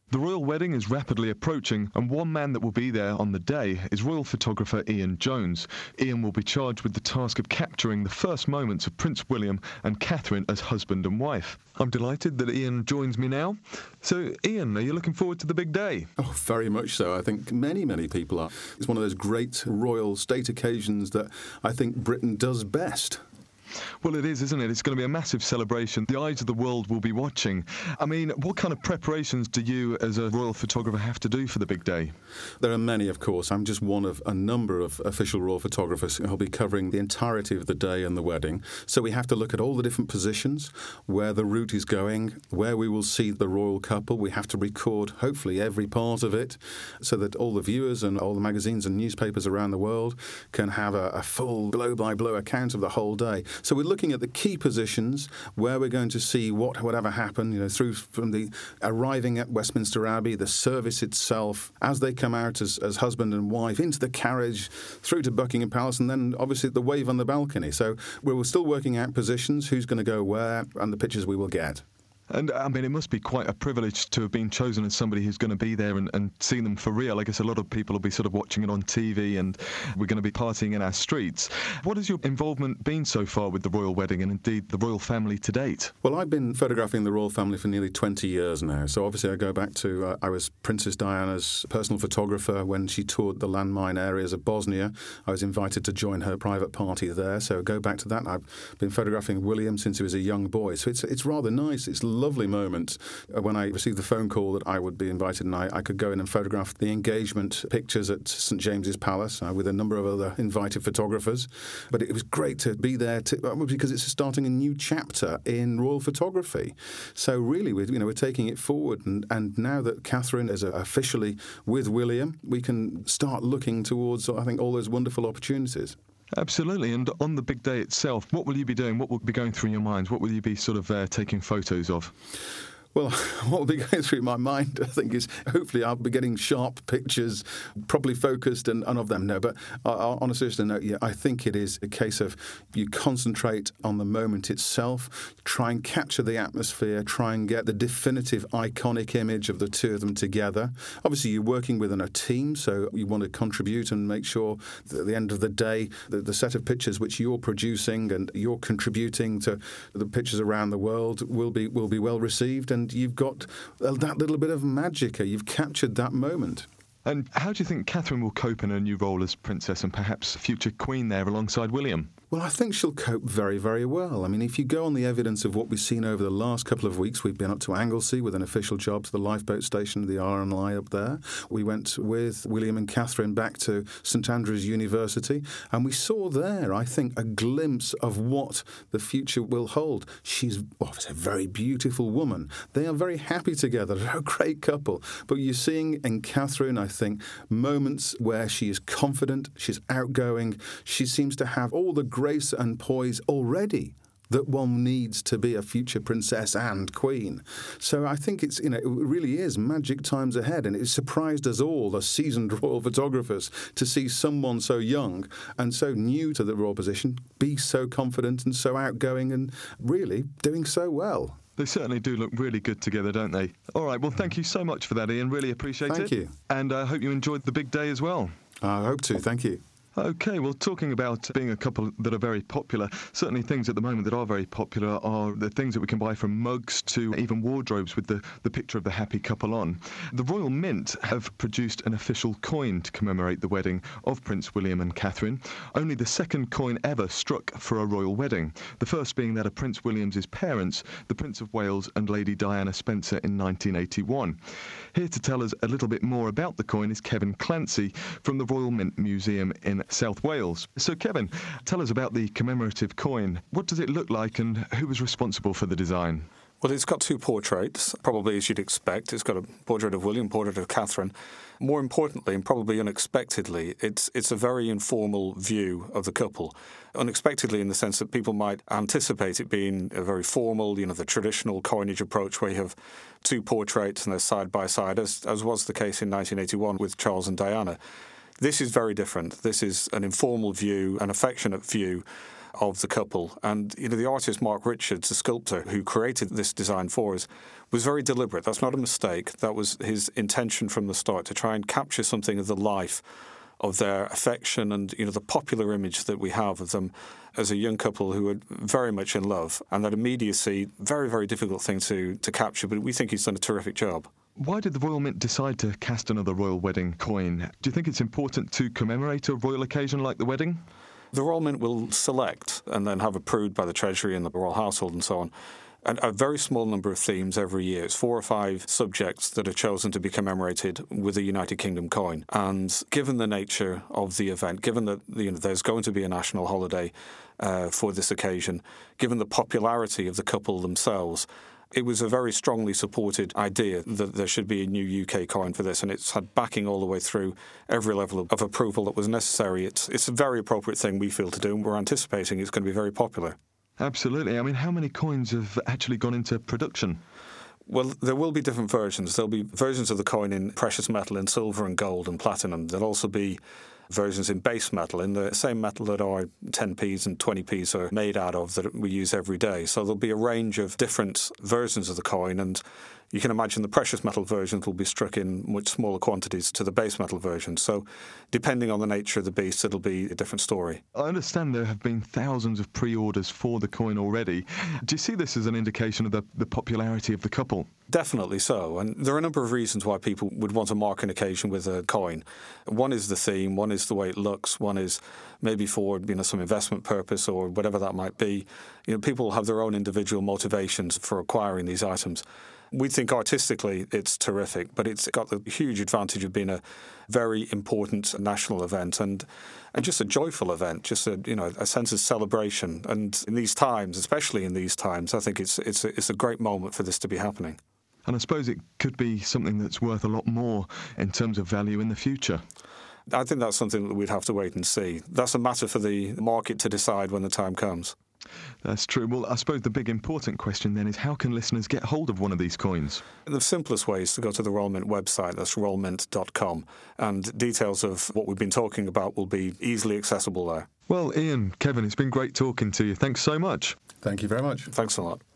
The royal wedding is rapidly approaching, and one man that will be there on the day is royal photographer Ian Jones. Ian will be charged with the task of capturing the first moments of Prince William and Catherine as husband and wife. I'm delighted that Ian joins me now. So, Ian, are you looking forward to the big day? Oh, very much so. I think many people are. It's one of those great royal state occasions that I think Britain does best. Well, it is, isn't it? It's going to be a massive celebration. The eyes of the world will be watching. I mean, what kind of preparations do you, as a royal photographer, have to do for the big day? There are many, of course. I'm just one of a number of official royal photographers who'll be covering the entirety of the day and the wedding. So we have to look at all the different positions, where the route is going, where we will see the royal couple. We have to record, hopefully, every part of it so that all the viewers and all the magazines and newspapers around the world can have a full blow-by-blow account of the whole day. So we're looking at the key positions where we're going to see whatever happened, through from the arriving at Westminster Abbey, the service itself, as they come out as husband and wife, into the carriage, through to Buckingham Palace, and then obviously the wave on the balcony. So we're still working out positions, who's going to go where, and the pictures we will get. And, I mean, it must be quite a privilege to have been chosen as somebody who's going to be there and see them for real. I guess a lot of people will be sort of watching it on TV, and we're going to be partying in our streets. What has your involvement been so far with the royal wedding and, indeed, the royal family to date? Well, I've been photographing the royal family for nearly 20 years now. So, obviously, I go back to, I was Princess Diana's personal photographer when she toured the landmine areas of Bosnia. I was invited to join her private party there. So, go back to that. I've been photographing William since he was a young boy. So, it's rather nice. It's lovely moment when I received the phone call that I would be invited, and I could go in and photograph the engagement pictures at St James's Palace with a number of other invited photographers. But it was great to be there because it's starting a new chapter in royal photography. So really, we're taking it forward, and now that Catherine is officially with William, we can start looking towards, I think, all those wonderful opportunities. Absolutely. And on the big day itself, what will you be doing? What will be going through your minds? What will you be sort of taking photos of? Well, what will be going through my mind, I think, is hopefully I'll be getting sharp pictures, properly focused and of them. No, but on a serious note, yeah, I think it is a case of you concentrate on the moment itself, try and capture the atmosphere, try and get the definitive iconic image of the two of them together. Obviously, you're working within a team, so you want to contribute and make sure that at the end of the day, the set of pictures which you're producing and you're contributing to the pictures around the world will be well received. And you've got that little bit of magic. You've captured that moment. And how do you think Catherine will cope in her new role as princess and perhaps future queen there alongside William? Well, I think she'll cope very, very well. I mean, if you go on the evidence of what we've seen over the last couple of weeks, we've been up to Anglesey with an official job to the lifeboat station, the RNLI up there. We went with William and Catherine back to St Andrews University, and we saw there, I think, a glimpse of what the future will hold. She's obviously a very beautiful woman. They are very happy together. They're a great couple. But you're seeing in Catherine, I think, moments where she is confident, she's outgoing, she seems to have all the grace and poise already that one needs to be a future princess and queen. So I think it really is magic times ahead, and it surprised us all, the seasoned royal photographers, to see someone so young and so new to the royal position be so confident and so outgoing and really doing so well. They certainly do look really good together, don't they? All right, well, thank you so much for that, Ian. Really appreciate it. Thank you. And I hope you enjoyed the big day as well. I hope to. Thank you. OK, well, talking about being a couple that are very popular, certainly things at the moment that are very popular are the things that we can buy from mugs to even wardrobes with the picture of the happy couple on. The Royal Mint have produced an official coin to commemorate the wedding of Prince William and Catherine, only the second coin ever struck for a royal wedding, the first being that of Prince William's parents, the Prince of Wales and Lady Diana Spencer in 1981. Here to tell us a little bit more about the coin is Kevin Clancy from the Royal Mint Museum in South Wales. So, Kevin, tell us about the commemorative coin. What does it look like and who was responsible for the design? Well, it's got two portraits, probably as you'd expect. It's got a portrait of William, portrait of Catherine. More importantly, and probably unexpectedly, it's a very informal view of the couple. Unexpectedly in the sense that people might anticipate it being a very formal, the traditional coinage approach where you have two portraits and they're side by side, as was the case in 1981 with Charles and Diana. This is very different. This is an informal view, an affectionate view of the couple. And, the artist Mark Richards, the sculptor who created this design for us, was very deliberate. That's not a mistake. That was his intention from the start, to try and capture something of the life of their affection and, the popular image that we have of them as a young couple who are very much in love. And that immediacy, very, very difficult thing to capture, but we think he's done a terrific job. Why did the Royal Mint decide to cast another royal wedding coin? Do you think it's important to commemorate a royal occasion like the wedding? The Royal Mint will select and then have approved by the Treasury and the royal household and so on, and a very small number of themes every year. It's 4 or 5 subjects that are chosen to be commemorated with a United Kingdom coin. And given the nature of the event, given that there's going to be a national holiday for this occasion, given the popularity of the couple themselves, it was a very strongly supported idea that there should be a new UK coin for this, and it's had backing all the way through every level of approval that was necessary. It's a very appropriate thing, we feel, to do, and we're anticipating it's going to be very popular. Absolutely. I mean, how many coins have actually gone into production? Well, there will be different versions. There'll be versions of the coin in precious metal, in silver and gold and platinum. There'll also be versions in base metal, in the same metal that our 10p's and 20p's are made out of, that we use every day. So there'll be a range of different versions of the coin, and you can imagine the precious metal versions will be struck in much smaller quantities to the base metal version. So depending on the nature of the beast, it'll be a different story. I understand there have been thousands of pre-orders for the coin already. Do you see this as an indication of the popularity of the couple? Definitely so. And there are a number of reasons why people would want to mark an occasion with a coin. One is the theme, one is the way it looks, one is maybe for some investment purpose or whatever that might be. People have their own individual motivations for acquiring these items. We think artistically it's terrific, but it's got the huge advantage of being a very important national event and just a joyful event, just a sense of celebration. And in these times, especially in these times, I think it's a great moment for this to be happening. And I suppose it could be something that's worth a lot more in terms of value in the future. I think that's something that we'd have to wait and see. That's a matter for the market to decide when the time comes. That's true. Well, I suppose the big important question then is, how can listeners get hold of one of these coins? The simplest way is to go to the Royal Mint website. That's royalmint.com. And details of what we've been talking about will be easily accessible there. Well, Ian, Kevin, it's been great talking to you. Thanks so much. Thank you very much. Thanks a lot.